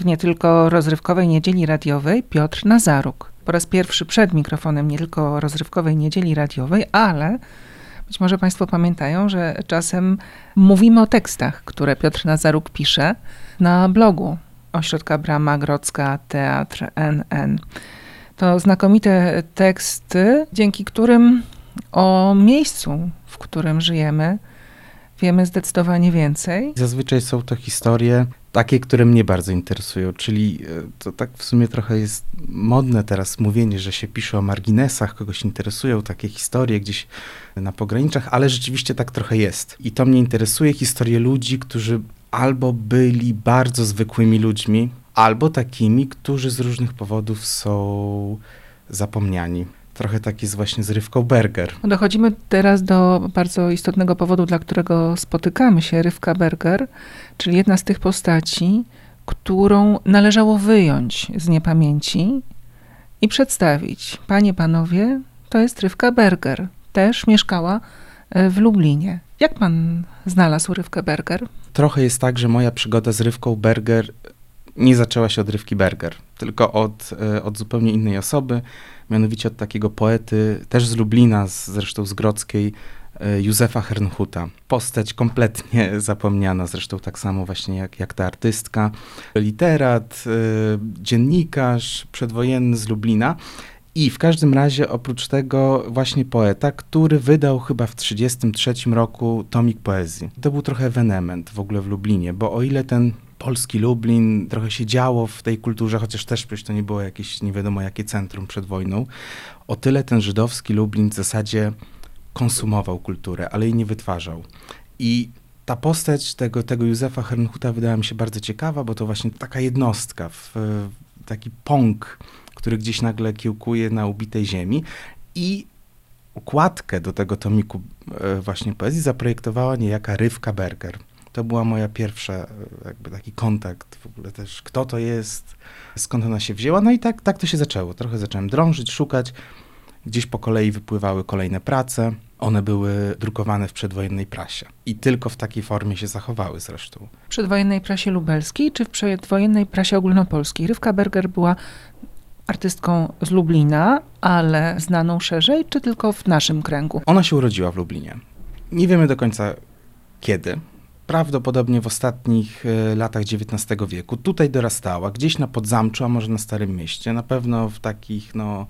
w nie tylko rozrywkowej niedzieli radiowej Piotr Nazaruk. Po raz pierwszy przed mikrofonem nie tylko rozrywkowej niedzieli radiowej, ale być może Państwo pamiętają, że czasem mówimy o tekstach, które Piotr Nazaruk pisze na blogu Ośrodka Brama Grodzka Teatr NN. To znakomite teksty, dzięki którym o miejscu, w którym żyjemy, wiemy zdecydowanie więcej. Zazwyczaj są to historie takie, które mnie bardzo interesują, czyli to tak w sumie trochę jest modne teraz mówienie, że się pisze o marginesach, kogoś interesują takie historie gdzieś na pograniczach, ale rzeczywiście tak trochę jest. I to mnie interesuje, historie ludzi, którzy albo byli bardzo zwykłymi ludźmi, albo takimi, którzy z różnych powodów są zapomniani. Trochę tak jest właśnie z Rywką Berger. Dochodzimy teraz do bardzo istotnego powodu, dla którego spotykamy się. Rywka Berger, czyli jedna z tych postaci, którą należało wyjąć z niepamięci i przedstawić. Panie, panowie, to jest Rywka Berger. Też mieszkała w Lublinie. Jak pan znalazł Rywkę Berger? Trochę jest tak, że moja przygoda z Rywką Berger nie zaczęła się od Rywki Berger, tylko od zupełnie innej osoby, mianowicie od takiego poety, też z Lublina, zresztą z Grodzkiej, Józefa Herrnhuta. Postać kompletnie zapomniana, zresztą tak samo właśnie jak ta artystka. Literat, dziennikarz przedwojenny z Lublina. I w każdym razie oprócz tego właśnie poeta, który wydał chyba w 1933 roku tomik poezji. To był trochę ewenement w ogóle w Lublinie, bo o ile ten polski Lublin, trochę się działo w tej kulturze, chociaż też przecież to nie było jakieś nie wiadomo jakie centrum przed wojną, o tyle ten żydowski Lublin w zasadzie konsumował kulturę, ale jej nie wytwarzał. I ta postać tego Józefa Herrnhuta wydała mi się bardzo ciekawa, bo to właśnie taka jednostka, taki pąk, który gdzieś nagle kiełkuje na ubitej ziemi. I okładkę do tego tomiku właśnie poezji zaprojektowała niejaka Rywka Berger. To była moja pierwsza jakby taki kontakt w ogóle też, kto to jest, skąd ona się wzięła. No i tak to się zaczęło. Trochę zacząłem drążyć, szukać. Gdzieś po kolei wypływały kolejne prace. One były drukowane w przedwojennej prasie. I tylko w takiej formie się zachowały zresztą. W przedwojennej prasie lubelskiej czy w przedwojennej prasie ogólnopolskiej? Rywka Berger była artystką z Lublina, ale znaną szerzej, czy tylko w naszym kręgu? Ona się urodziła w Lublinie. Nie wiemy do końca kiedy. Prawdopodobnie w ostatnich latach XIX wieku. Tutaj dorastała, gdzieś na Podzamczu, a może na Starym Mieście. Na pewno w takich,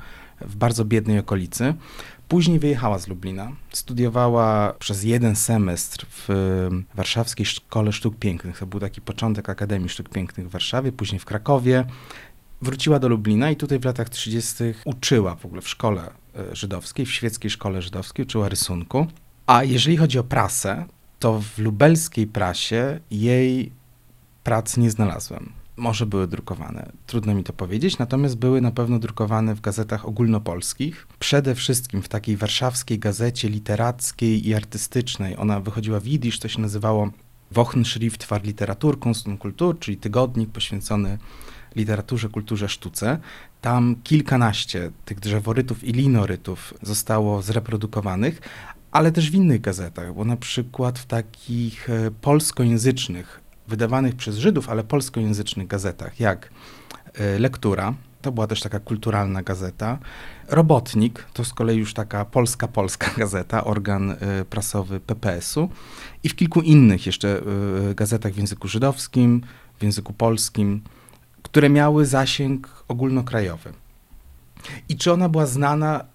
w bardzo biednej okolicy. Później wyjechała z Lublina. Studiowała przez 1 semestr w Warszawskiej Szkole Sztuk Pięknych. To był taki początek Akademii Sztuk Pięknych w Warszawie, później w Krakowie. Wróciła do Lublina i tutaj w latach 30. uczyła w ogóle w szkole żydowskiej, w świeckiej szkole żydowskiej, uczyła rysunku. A jeżeli chodzi o prasę, to w lubelskiej prasie jej prac nie znalazłem. Może były drukowane, trudno mi to powiedzieć, natomiast były na pewno drukowane w gazetach ogólnopolskich. Przede wszystkim w takiej warszawskiej gazecie literackiej i artystycznej. Ona wychodziła w jidysz, to się nazywało Wochenschrift für Literatur, Kunst und Kultur, czyli tygodnik poświęcony literaturze, kulturze, sztuce. Tam kilkanaście tych drzeworytów i linorytów zostało zreprodukowanych, ale też w innych gazetach, bo na przykład w takich polskojęzycznych, wydawanych przez Żydów, ale polskojęzycznych gazetach, jak Lektura, to była też taka kulturalna gazeta, Robotnik, to z kolei już taka polska gazeta, organ prasowy PPS-u i w kilku innych jeszcze gazetach w języku żydowskim, w języku polskim, które miały zasięg ogólnokrajowy. I czy ona była znana?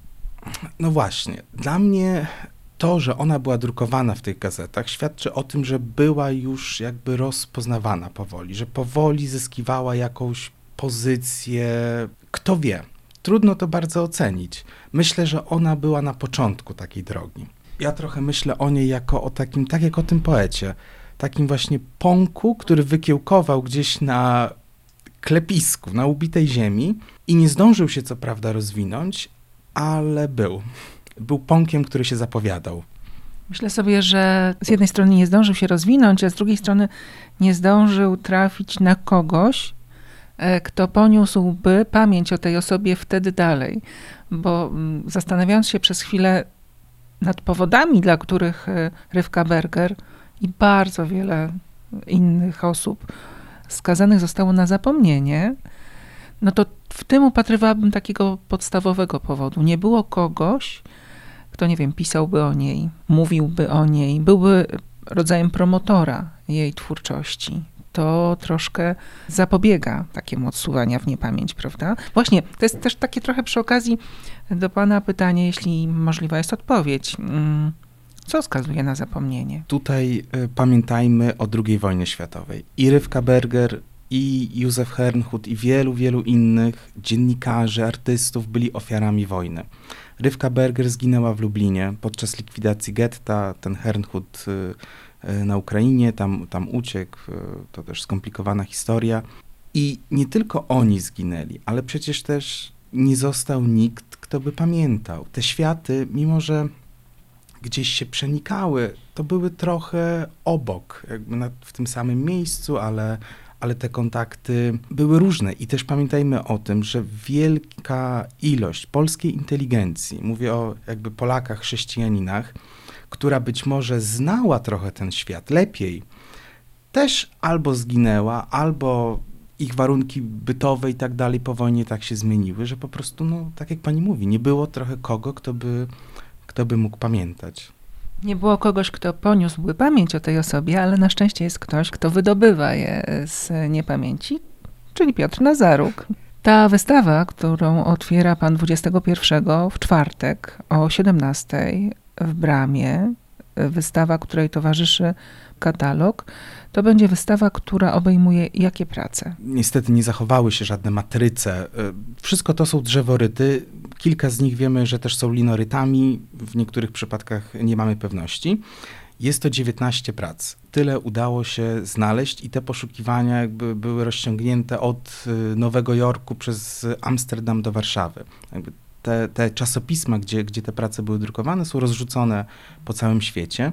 No właśnie, dla mnie to, że ona była drukowana w tych gazetach, świadczy o tym, że była już jakby rozpoznawana powoli, że powoli zyskiwała jakąś pozycję. Kto wie, trudno to bardzo ocenić. Myślę, że ona była na początku takiej drogi. Ja trochę myślę o niej jako o takim, tak jak o tym poecie, takim właśnie pąku, który wykiełkował gdzieś na klepisku, na ubitej ziemi i nie zdążył się co prawda rozwinąć, ale był pąkiem, który się zapowiadał. Myślę sobie, że z jednej strony nie zdążył się rozwinąć, a z drugiej strony nie zdążył trafić na kogoś, kto poniósłby pamięć o tej osobie wtedy dalej. Bo zastanawiając się przez chwilę nad powodami, dla których Rywka Berger i bardzo wiele innych osób skazanych zostało na zapomnienie, no to w tym upatrywałabym takiego podstawowego powodu. Nie było kogoś, kto, nie wiem, pisałby o niej, mówiłby o niej, byłby rodzajem promotora jej twórczości. To troszkę zapobiega takiemu odsuwania w niepamięć, prawda? Właśnie, to jest też takie trochę przy okazji do pana pytanie, jeśli możliwa jest odpowiedź. Co wskazuje na zapomnienie? Tutaj pamiętajmy o II wojnie światowej. I Rywka Berger, i Józef Herrnhut, i wielu, wielu innych dziennikarzy, artystów byli ofiarami wojny. Rywka Berger zginęła w Lublinie podczas likwidacji getta, ten Herrnhut na Ukrainie, tam uciekł, to też skomplikowana historia. I nie tylko oni zginęli, ale przecież też nie został nikt, kto by pamiętał. Te światy, mimo że gdzieś się przenikały, to były trochę obok, jakby w tym samym miejscu, ale te kontakty były różne. I też pamiętajmy o tym, że wielka ilość polskiej inteligencji, mówię o jakby Polakach, chrześcijaninach, która być może znała trochę ten świat lepiej, też albo zginęła, albo ich warunki bytowe i tak dalej po wojnie tak się zmieniły, że po prostu, no, tak jak pani mówi, nie było trochę kogo, kto by mógł pamiętać. Nie było kogoś, kto poniósłby pamięć o tej osobie, ale na szczęście jest ktoś, kto wydobywa je z niepamięci, czyli Piotr Nazaruk. Ta wystawa, którą otwiera pan 21 w czwartek o 17 w Bramie, wystawa, której towarzyszy katalog, to będzie wystawa, która obejmuje jakie prace? Niestety nie zachowały się żadne matryce. Wszystko to są drzeworyty. Kilka z nich wiemy, że też są linorytami. W niektórych przypadkach nie mamy pewności. Jest to 19 prac. Tyle udało się znaleźć i te poszukiwania jakby były rozciągnięte od Nowego Jorku przez Amsterdam do Warszawy. Jakby te czasopisma, gdzie te prace były drukowane, są rozrzucone po całym świecie.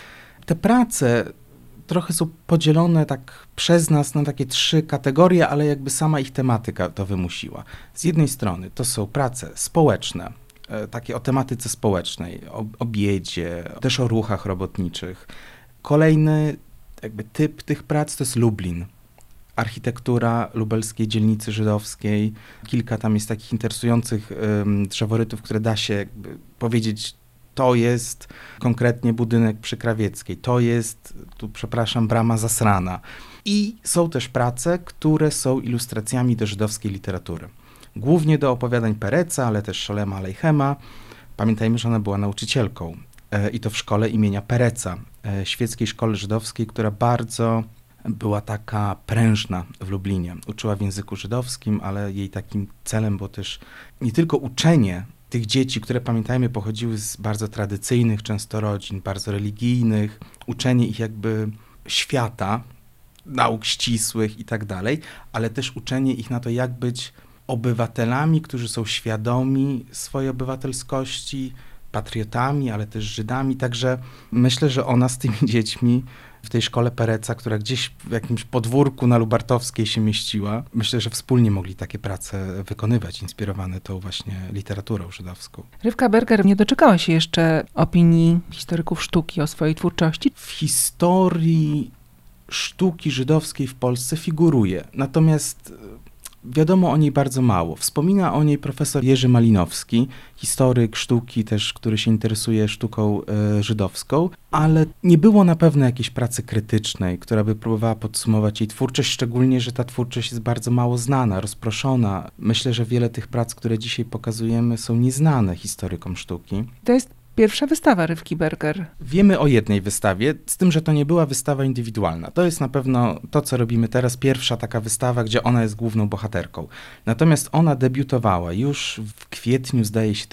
Te prace trochę są podzielone tak przez nas na takie 3 kategorie, ale jakby sama ich tematyka to wymusiła. Z jednej strony to są prace społeczne, takie o tematyce społecznej, o biedzie, też o ruchach robotniczych. Kolejny jakby typ tych prac to jest Lublin. Architektura lubelskiej dzielnicy żydowskiej. Kilka tam jest takich interesujących drzeworytów, które da się jakby powiedzieć, to jest konkretnie budynek przy Krawieckiej, to jest, tu przepraszam, brama zasrana. I są też prace, które są ilustracjami do żydowskiej literatury. Głównie do opowiadań Pereca, ale też Szolema Aleichema. Pamiętajmy, że ona była nauczycielką i to w szkole imienia Pereca, świeckiej szkole żydowskiej, która bardzo była taka prężna w Lublinie. Uczyła w języku żydowskim, ale jej takim celem było też nie tylko uczenie tych dzieci, które pamiętajmy pochodziły z bardzo tradycyjnych często rodzin, bardzo religijnych, uczenie ich jakby świata, nauk ścisłych i tak dalej, ale też uczenie ich na to, jak być obywatelami, którzy są świadomi swojej obywatelskości, patriotami, ale też Żydami. Także myślę, że ona z tymi dziećmi w tej szkole Pereca, która gdzieś w jakimś podwórku na Lubartowskiej się mieściła, myślę, że wspólnie mogli takie prace wykonywać, inspirowane tą właśnie literaturą żydowską. Rywka Berger nie doczekała się jeszcze opinii historyków sztuki o swojej twórczości. W historii sztuki żydowskiej w Polsce figuruje, natomiast wiadomo o niej bardzo mało. Wspomina o niej profesor Jerzy Malinowski, historyk sztuki też, który się interesuje sztuką żydowską, ale nie było na pewno jakiejś pracy krytycznej, która by próbowała podsumować jej twórczość, szczególnie, że ta twórczość jest bardzo mało znana, rozproszona. Myślę, że wiele tych prac, które dzisiaj pokazujemy, są nieznane historykom sztuki. To jest pierwsza wystawa Rywki Berger. Wiemy o jednej wystawie, z tym, że to nie była wystawa indywidualna. To jest na pewno to, co robimy teraz, pierwsza taka wystawa, gdzie ona jest główną bohaterką. Natomiast ona debiutowała już w kwietniu, zdaje się,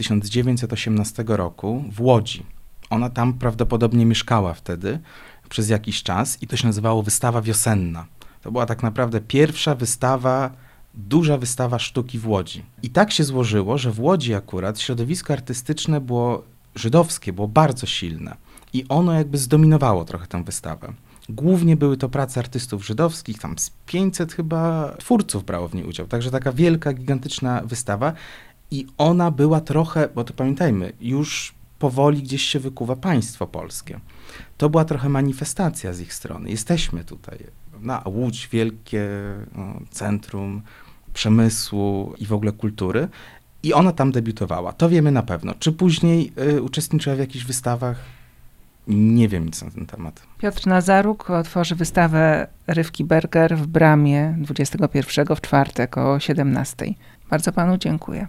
1918 roku w Łodzi. Ona tam prawdopodobnie mieszkała wtedy przez jakiś czas i to się nazywało Wystawa Wiosenna. To była tak naprawdę pierwsza wystawa, duża wystawa sztuki w Łodzi. I tak się złożyło, że w Łodzi akurat środowisko artystyczne było żydowskie, było bardzo silne i ono jakby zdominowało trochę tę wystawę. Głównie były to prace artystów żydowskich, tam z 500 chyba twórców brało w niej udział, także taka wielka, gigantyczna wystawa i ona była trochę, bo to pamiętajmy, już powoli gdzieś się wykuwa państwo polskie. To była trochę manifestacja z ich strony. Jesteśmy tutaj. Łódź, wielkie centrum przemysłu i w ogóle kultury. I ona tam debiutowała. To wiemy na pewno. Czy później uczestniczyła w jakichś wystawach? Nie wiem nic na ten temat. Piotr Nazaruk otworzy wystawę Rywki Berger w Bramie 21 w czwartek o 17. Bardzo panu dziękuję.